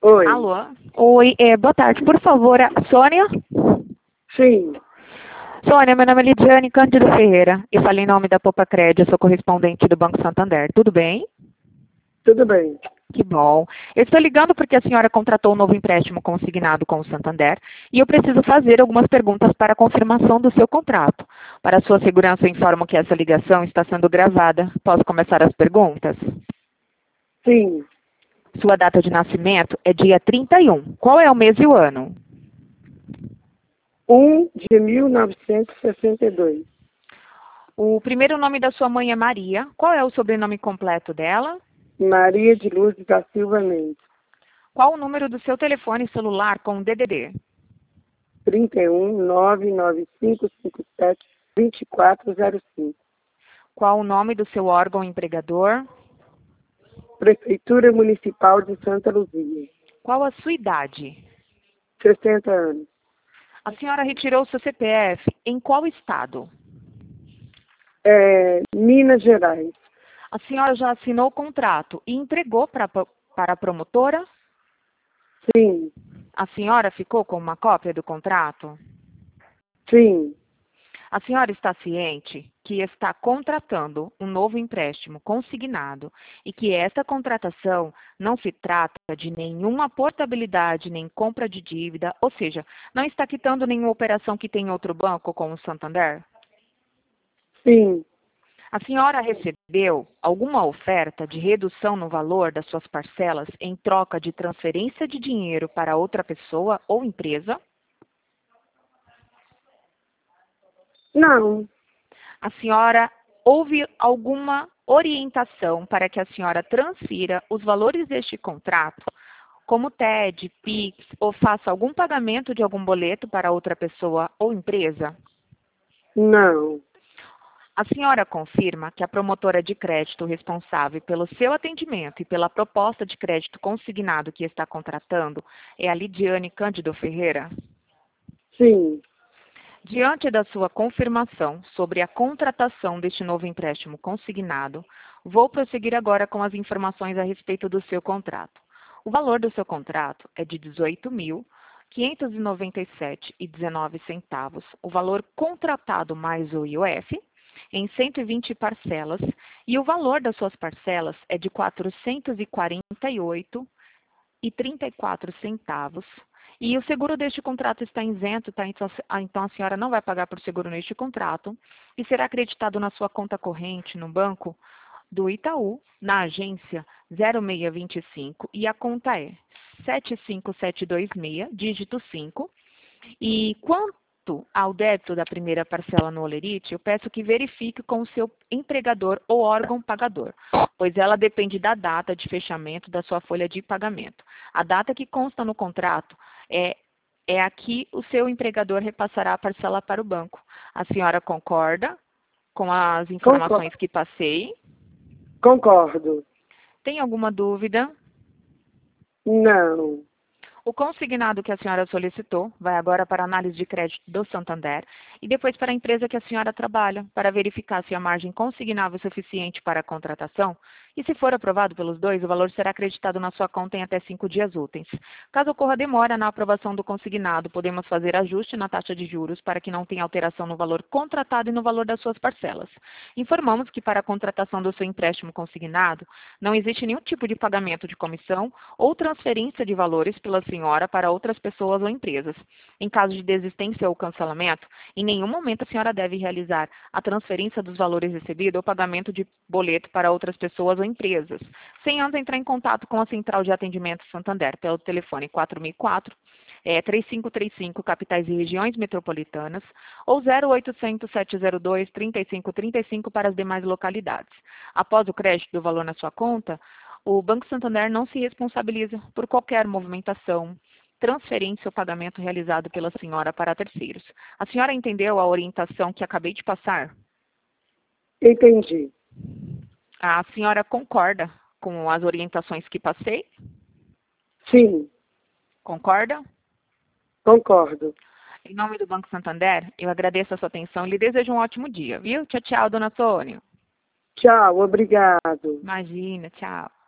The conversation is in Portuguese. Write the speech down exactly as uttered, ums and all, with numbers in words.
Oi. Alô? Oi, é, boa tarde. Por favor, a Sônia? Sim. Sônia, meu nome é Lidiane Cândido Ferreira. Eu falei em nome da Popa Crédito, eu sou correspondente do Banco Santander. Tudo bem? Tudo bem. Que bom. Eu estou ligando porque a senhora contratou um novo empréstimo consignado com o Santander e eu preciso fazer algumas perguntas para a confirmação do seu contrato. Para sua segurança, eu informo que essa ligação está sendo gravada. Posso começar as perguntas? Sim. Sua data de nascimento é dia trinta e um. Qual é o mês e o ano? um de mil novecentos e sessenta e dois. O primeiro nome da sua mãe é Maria. Qual é o sobrenome completo dela? Maria de Luz da Silva Mendes. Qual o número do seu telefone celular com D D D? trinta e um, nove nove cinco cinco sete, dois quatro zero cinco. Qual o nome do seu órgão empregador? Prefeitura Municipal de Santa Luzia. Qual a sua idade? sessenta anos. A senhora retirou seu C P F em qual estado? É, Minas Gerais. A senhora já assinou o contrato e entregou pra, para a promotora? Sim. A senhora ficou com uma cópia do contrato? Sim. A senhora está ciente que está contratando um novo empréstimo consignado e que esta contratação não se trata de nenhuma portabilidade nem compra de dívida, ou seja, não está quitando nenhuma operação que tem em outro banco como o Santander? Sim. A senhora recebeu alguma oferta de redução no valor das suas parcelas em troca de transferência de dinheiro para outra pessoa ou empresa? Não. A senhora houve alguma orientação para que a senhora transfira os valores deste contrato, como T E D, Pix, ou faça algum pagamento de algum boleto para outra pessoa ou empresa? Não. A senhora confirma que a promotora de crédito responsável pelo seu atendimento e pela proposta de crédito consignado que está contratando é a Lidiane Cândido Ferreira? Sim. Diante da sua confirmação sobre a contratação deste novo empréstimo consignado, vou prosseguir agora com as informações a respeito do seu contrato. O valor do seu contrato é de dezoito mil quinhentos e noventa e sete reais e dezenove centavos, o valor contratado mais o I O F, em cento e vinte parcelas, e o valor das suas parcelas é de quatrocentos e quarenta e oito reais e trinta e quatro centavos. E o seguro deste contrato está isento, tá? Então, então a senhora não vai pagar por seguro neste contrato e será acreditado na sua conta corrente no banco do Itaú, na agência zero seis dois cinco, e a conta é sete cinco sete dois seis, dígito cinco. E quanto ao débito da primeira parcela no Olerite, eu peço que verifique com o seu empregador ou órgão pagador, pois ela depende da data de fechamento da sua folha de pagamento. A data que consta no contrato é, é a que o seu empregador repassará a parcela para o banco. A senhora concorda com as informações Concordo. que passei? Concordo. Tem alguma dúvida? Não. O consignado que a senhora solicitou vai agora para a análise de crédito do Santander e depois para a empresa que a senhora trabalha, para verificar se a margem consignável é suficiente para a contratação e, se for aprovado pelos dois, o valor será acreditado na sua conta em até cinco dias úteis. Caso ocorra demora na aprovação do consignado, podemos fazer ajuste na taxa de juros para que não tenha alteração no valor contratado e no valor das suas parcelas. Informamos que para a contratação do seu empréstimo consignado, não existe nenhum tipo de pagamento de comissão ou transferência de valores pela senhora para outras pessoas ou empresas. Em caso de desistência ou cancelamento, em nenhum momento a senhora deve realizar a transferência dos valores recebidos ou pagamento de boleto para outras pessoas ou empresas, sem antes entrar em contato com a Central de Atendimento Santander pelo telefone quatro mil e quatro, é, três cinco três cinco, capitais e regiões metropolitanas, ou zero oitocentos, sete zero dois, trinta e cinco trinta e cinco para as demais localidades. Após o crédito do valor na sua conta, o Banco Santander não se responsabiliza por qualquer movimentação, transferência ou pagamento realizado pela senhora para terceiros. A senhora entendeu a orientação que acabei de passar? Entendi. A senhora concorda com as orientações que passei? Sim. Concorda? Concordo. Em nome do Banco Santander, eu agradeço a sua atenção e lhe desejo um ótimo dia, viu? Tchau, tchau, dona Sônia. Tchau, obrigado. Imagina, tchau.